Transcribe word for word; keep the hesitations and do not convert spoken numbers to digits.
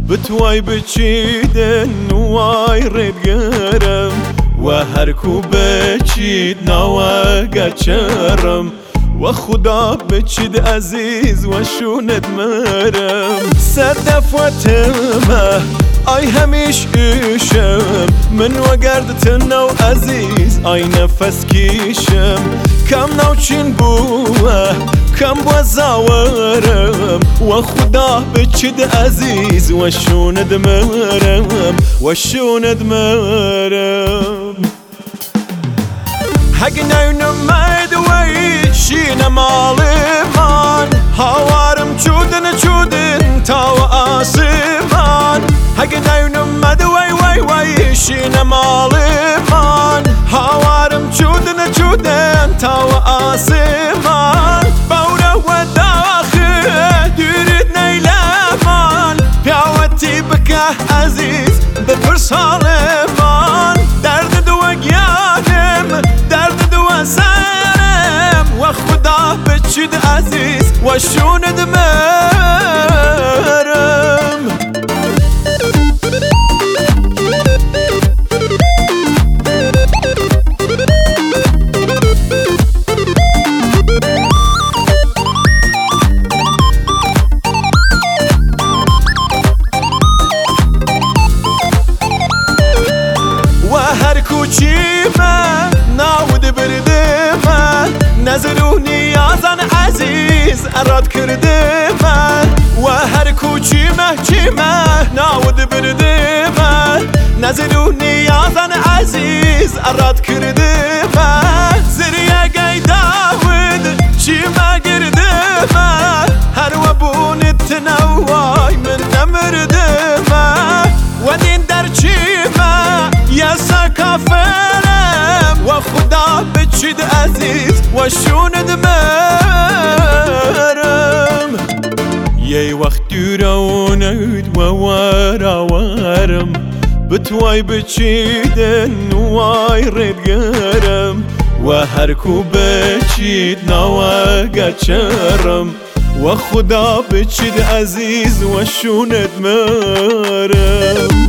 بتوای بچیدن وای ردگرم و هر کو بچید نواگا چرم و خدا بچید عزیز و شوند مرم صدف و تمه آی همیش ایشم من و گردتنو عزیز آی نفس کیشم کم نوچین بوه کم بو زاورم و خدا بچید عزیز و شوند مرم و شوند مرم حق ناینم مدوی شین مالمان هوارم چودن چودن تاو آسمان حق ناینم مدوی وی وی شین مالمان هوارم چودن چودن تاو آسمان باوره و داخل دورت نیلمان پیاوتی بکه عزیز بپرس حالمان درد دو گیانم درد دو سرم و خدا بچید عزیز و شوند مرم کوچیمه ناود بردمه نظر نیازن عزیز اراد کردمه و هر کوچیمه چیمه ناود بردمه نظر نیازن عزیز اراد کردمه زریه گی داود چیمه گردمه هر و بونت نوای من نمردمه و دین در چیمه یسا کافرم و خدا بچید عزیز و شوند مرم یه وقت دورونید و وارا وارم بتوای بچیدن وای ردگرم و هر کو بچید نواگا چرم و خدا بچید عزیز و شوند مرم